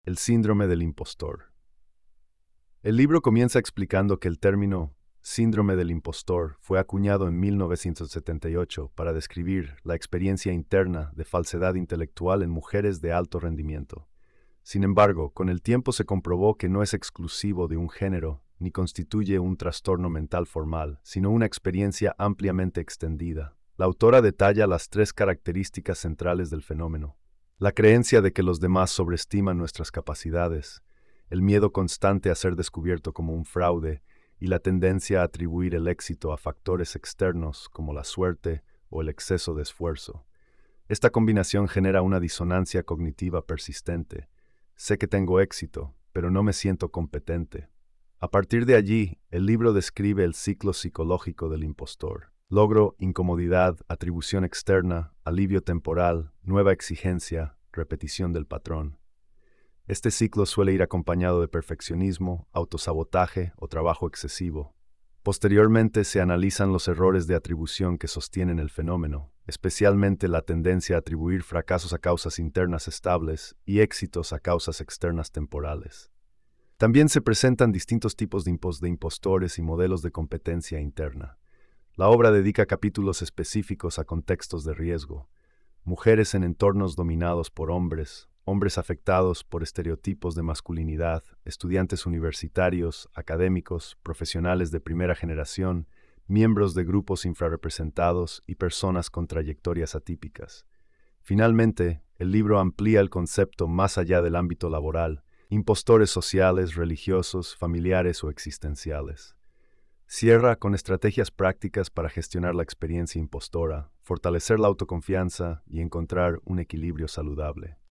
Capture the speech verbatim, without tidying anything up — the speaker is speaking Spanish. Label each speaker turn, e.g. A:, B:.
A: El síndrome del impostor. El libro comienza explicando que el término síndrome del impostor fue acuñado en mil novecientos setenta y ocho para describir la experiencia interna de falsedad intelectual en mujeres de alto rendimiento. Sin embargo, con el tiempo se comprobó que no es exclusivo de un género ni constituye un trastorno mental formal, sino una experiencia ampliamente extendida. La autora detalla las tres características centrales del fenómeno: la creencia de que los demás sobreestiman nuestras capacidades, el miedo constante a ser descubierto como un fraude y la tendencia a atribuir el éxito a factores externos como la suerte o el exceso de esfuerzo. Esta combinación genera una disonancia cognitiva persistente. Sé que tengo éxito, pero no me siento competente. A partir de allí, el libro describe el ciclo psicológico del impostor: logro, incomodidad, atribución externa, alivio temporal, nueva exigencia, repetición del patrón. Este ciclo suele ir acompañado de perfeccionismo, autosabotaje o trabajo excesivo. Posteriormente se analizan los errores de atribución que sostienen el fenómeno, especialmente la tendencia a atribuir fracasos a causas internas estables y éxitos a causas externas temporales. También se presentan distintos tipos de, impos de impostores y modelos de competencia interna. La obra dedica capítulos específicos a contextos de riesgo: mujeres en entornos dominados por hombres, hombres afectados por estereotipos de masculinidad, estudiantes universitarios, académicos, profesionales de primera generación, miembros de grupos infrarrepresentados y personas con trayectorias atípicas. Finalmente, el libro amplía el concepto más allá del ámbito laboral: impostores sociales, religiosos, familiares o existenciales. Cierra con estrategias prácticas para gestionar la experiencia impostora, fortalecer la autoconfianza y encontrar un equilibrio saludable.